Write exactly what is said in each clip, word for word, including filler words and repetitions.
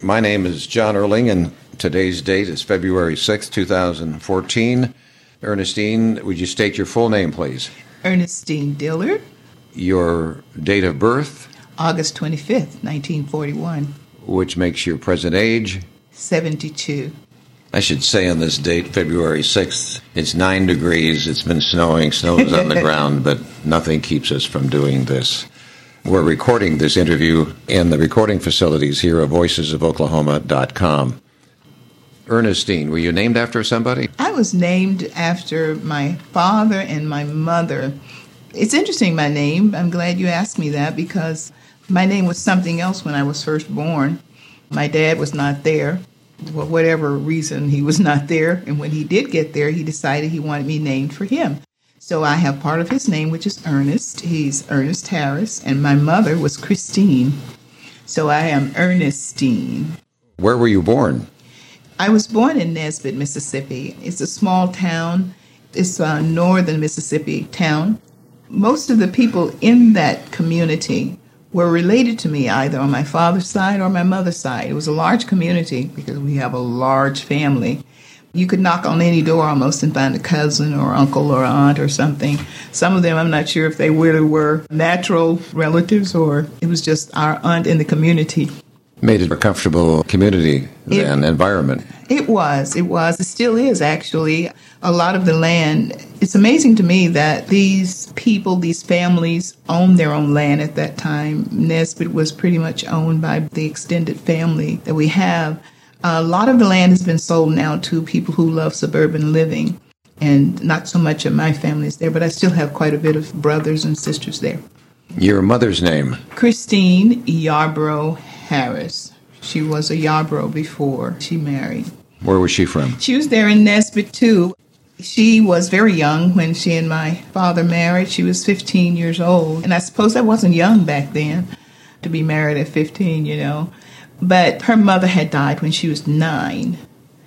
My name is John Erling, and today's date is February sixth, two thousand fourteen. Ernestine, would you state your full name, please? Ernestine Dillard. Your date of birth? August twenty-fifth, nineteen forty-one. Which makes your present age? seventy-two. I should say on this date, February sixth, it's nine degrees, it's been snowing, snow is on the ground, but nothing keeps us from doing this. We're recording this interview in the recording facilities here at voices of oklahoma dot com. Ernestine, were you named after somebody? I was named after my father and my mother. It's interesting, my name. I'm glad you asked me that because my name was something else when I was first born. My dad was not there. For whatever reason, he was not there. And when he did get there, he decided he wanted me named for him. So I have part of his name, which is Ernest. He's Ernest Harris. And my mother was Christine. So I am Ernestine. Where were you born? I was born in Nesbit, Mississippi. It's a small town. It's a northern Mississippi town. Most of the people in that community were related to me either on my father's side or my mother's side. It was a large community because we have a large family. You could knock on any door almost and find a cousin or uncle or aunt or something. Some of them, I'm not sure if they really were natural relatives or it was just our aunt in the community. Made it a comfortable community and environment. It was. It was. It still is, actually. A lot of the land, it's amazing to me that these people, these families, owned their own land at that time. Nesbit was pretty much owned by the extended family that we have. A lot of the land has been sold now to people who love suburban living, and not so much of my family is there, but I still have quite a bit of brothers and sisters there. Your mother's name? Christine Yarbrough Harris. She was a Yarbrough before she married. Where was she from? She was there in Nesbit, too. She was very young when she and my father married. She was fifteen years old, and I suppose I wasn't young back then to be married at fifteen, you know. But her mother had died when she was nine.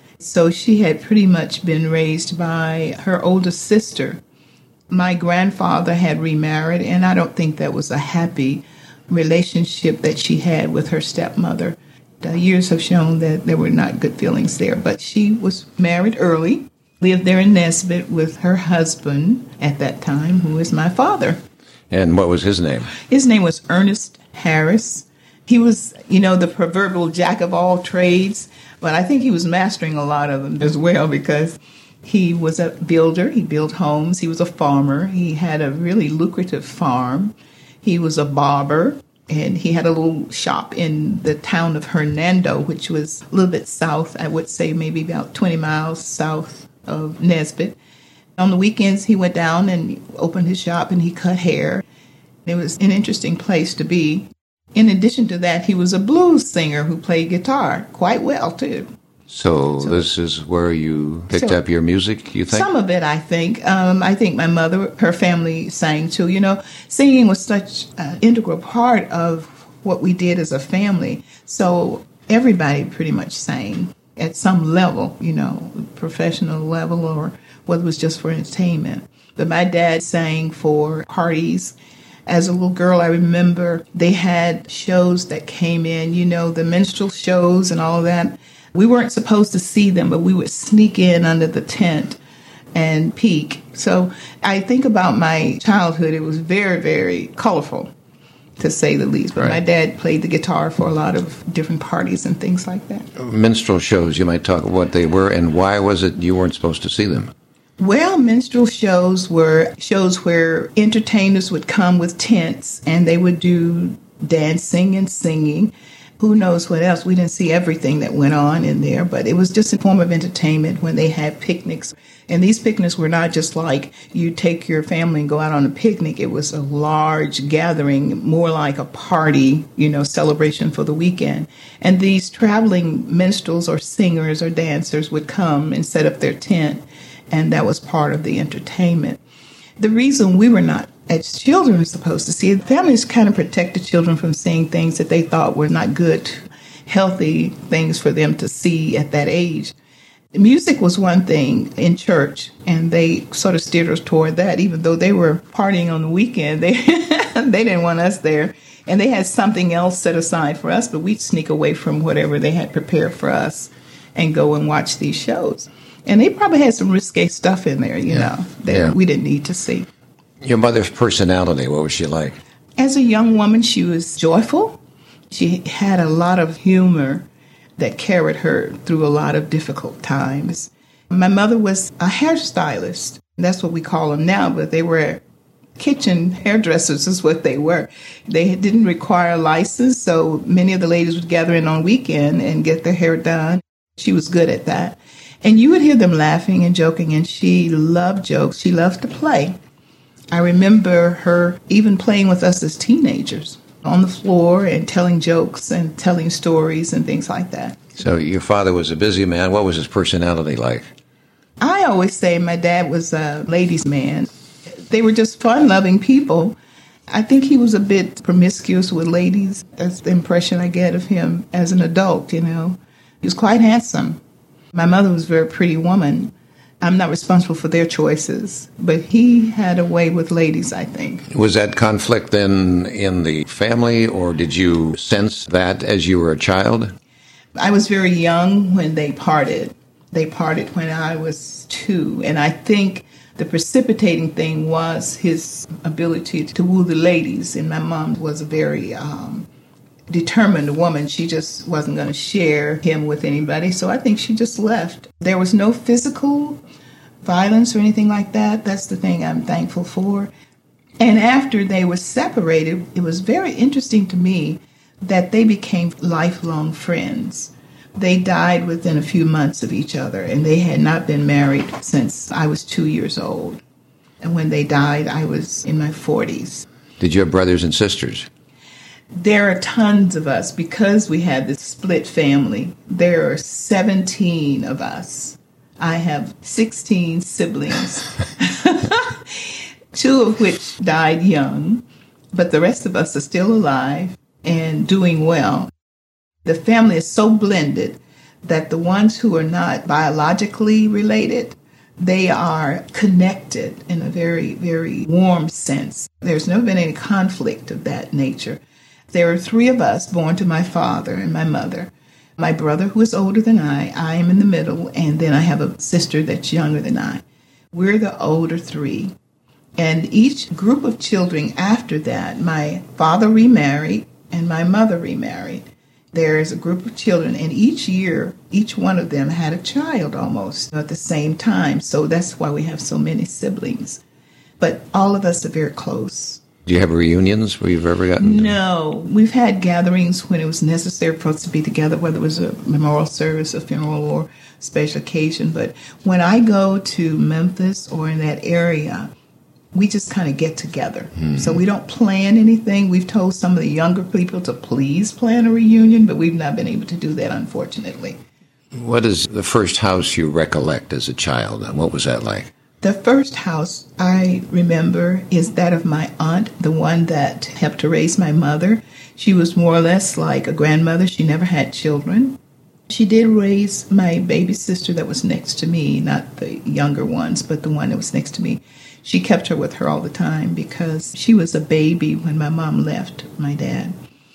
So she had pretty much been raised by her older sister. My grandfather had remarried, and I don't think that was a happy relationship that she had with her stepmother. The years have shown that there were not good feelings there. But she was married early, lived there in Nesbit with her husband at that time, who was my father. And what was his name? His name was Ernest Harris. He was, you know, the proverbial jack of all trades, but I think he was mastering a lot of them as well because he was a builder. He built homes. He was a farmer. He had a really lucrative farm. He was a barber, and he had a little shop in the town of Hernando, which was a little bit south, I would say maybe about twenty miles south of Nesbit. On the weekends, he went down and opened his shop, and he cut hair. It was an interesting place to be. In addition to that, he was a blues singer who played guitar quite well, too. So, so this is where you picked so, up your music, you think? Some of it, I think. Um, I think my mother, her family sang, too. You know, singing was such an integral part of what we did as a family. So everybody pretty much sang at some level, you know, professional level or whether it was just for entertainment. But my dad sang for parties. As a little girl, I remember they had shows that came in, you know, the minstrel shows and all of that. We weren't supposed to see them, but we would sneak in under the tent and peek. So I think about my childhood. It was very, very colorful, to say the least. But right. My dad played the guitar for a lot of different parties and things like that. Minstrel shows, you might talk about what they were and why was it you weren't supposed to see them? Well, minstrel shows were shows where entertainers would come with tents and they would do dancing and singing. Who knows what else? We didn't see everything that went on in there, but it was just a form of entertainment when they had picnics. And these picnics were not just like you take your family and go out on a picnic. It was a large gathering, more like a party, you know, celebration for the weekend. And these traveling minstrels or singers or dancers would come and set up their tent. And that was part of the entertainment. The reason we were not, as children, supposed to see it, families kind of protected children from seeing things that they thought were not good, healthy things for them to see at that age. Music was one thing in church, and they sort of steered us toward that. Even though they were partying on the weekend, they they didn't want us there. And they had something else set aside for us, but we'd sneak away from whatever they had prepared for us and go and watch these shows. And they probably had some risque stuff in there, you yeah. know, that yeah. we didn't need to see. Your mother's personality, what was she like? As a young woman, she was joyful. She had a lot of humor that carried her through a lot of difficult times. My mother was a hairstylist. That's what we call them now, but they were kitchen hairdressers is what they were. They didn't require a license, so many of the ladies would gather in on weekend and get their hair done. She was good at that. And you would hear them laughing and joking, and she loved jokes. She loved to play. I remember her even playing with us as teenagers on the floor and telling jokes and telling stories and things like that. So your father was a busy man. What was his personality like? I always say my dad was a ladies' man. They were just fun-loving people. I think he was a bit promiscuous with ladies. That's the impression I get of him as an adult, you know. He was quite handsome. My mother was a very pretty woman. I'm not responsible for their choices, but he had a way with ladies, I think. Was that conflict then in the family, or did you sense that as you were a child? I was very young when they parted. They parted when I was two, and I think the precipitating thing was his ability to woo the ladies, and my mom was a very um, determined woman. She just wasn't going to share him with anybody, so I think she just left. There was no physical violence or anything like that. That's the thing I'm thankful for. And after they were separated, it was very interesting to me that they became lifelong friends. They died within a few months of each other, and they had not been married since I was two years old. And when they died, I was in my forties. Did you have brothers and sisters? There are tons of us because we had this split family. There are seventeen of us. I have sixteen siblings, two of which died young, but the rest of us are still alive and doing well. The family is so blended that the ones who are not biologically related, they are connected in a very, very warm sense. There's never been any conflict of that nature. There are three of us born to my father and my mother. My brother, who is older than I, I am in the middle, and then I have a sister that's younger than I. We're the older three. And each group of children after that, my father remarried and my mother remarried. There's a group of children, and each year, each one of them had a child almost at the same time. So that's why we have so many siblings. But all of us are very close. Do you have reunions where you've ever gotten? No. We've had gatherings when it was necessary for us to be together, whether it was a memorial service, a funeral, or special occasion. But when I go to Memphis or in that area, we just kind of get together. Mm-hmm. So we don't plan anything. We've told some of the younger people to please plan a reunion, but we've not been able to do that, unfortunately. What is the first house you recollect as a child, and what was that like? The first house I remember is that of my aunt, the one that helped to raise my mother. She was more or less like a grandmother. She never had children. She did raise my baby sister that was next to me, not the younger ones, but the one that was next to me. She kept her with her all the time because she was a baby when my mom left my dad.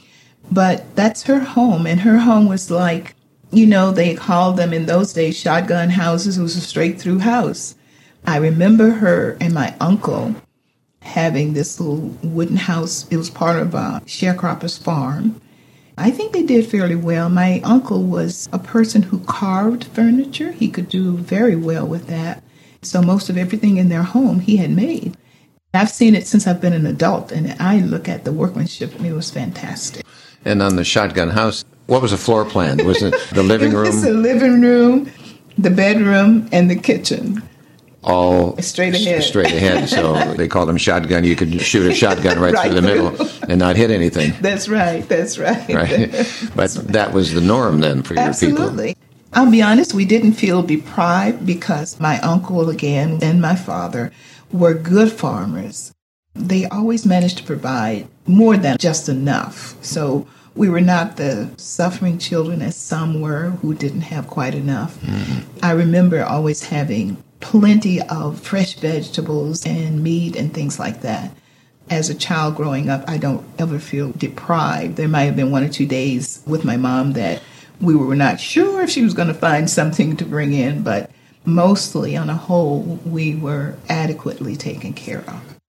But that's her home, and her home was like, you know, they called them in those days shotgun houses. It was a straight-through house. I remember her and my uncle having this little wooden house. It was part of a sharecropper's farm. I think they did fairly well. My uncle was a person who carved furniture. He could do very well with that. So most of everything in their home he had made. I've seen it since I've been an adult, and I look at the workmanship, and it was fantastic. And on the shotgun house, what was the floor plan? Was it the living room? It was the living room, the bedroom, and the kitchen. All straight ahead. Straight ahead. So they called them shotgun. You could shoot a shotgun right, right through the middle and not hit anything. That's right. That's right. Right. But that was the norm then for your Absolutely. people. Absolutely. I'll be honest, we didn't feel deprived because my uncle, again, and my father were good farmers. They always managed to provide more than just enough. So we were not the suffering children as some were who didn't have quite enough. Mm-hmm. I remember always having plenty of fresh vegetables and meat and things like that. As a child growing up, I don't ever feel deprived. There might have been one or two days with my mom that we were not sure if she was going to find something to bring in, but mostly on a whole, we were adequately taken care of.